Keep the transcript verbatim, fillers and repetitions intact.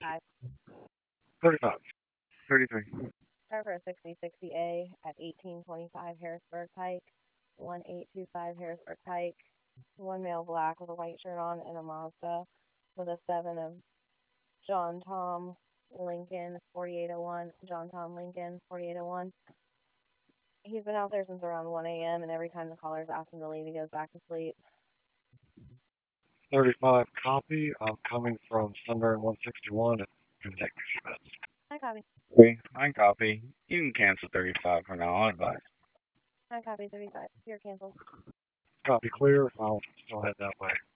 thirty-five. thirty-five. thirty-three. Start for a sixty sixty A at eighteen twenty-five Harrisburg Pike, one eight two five Harrisburg Pike. One male black with a white shirt on and a Mazda with a seven of John Tom Lincoln forty-eight oh one. John Tom Lincoln forty-eight oh one. He's been out there since around one A M and every time the callers ask him to leave, he goes back to sleep. thirty-five copy. I'm coming from Sunburn one sixty-one at Connect Schmitz. Hi, copy. Okay, I copy. You can cancel thirty-five for now, I'll advise. Hi, copy thirty-five. You're canceled. Copy clear. I'll still head that way.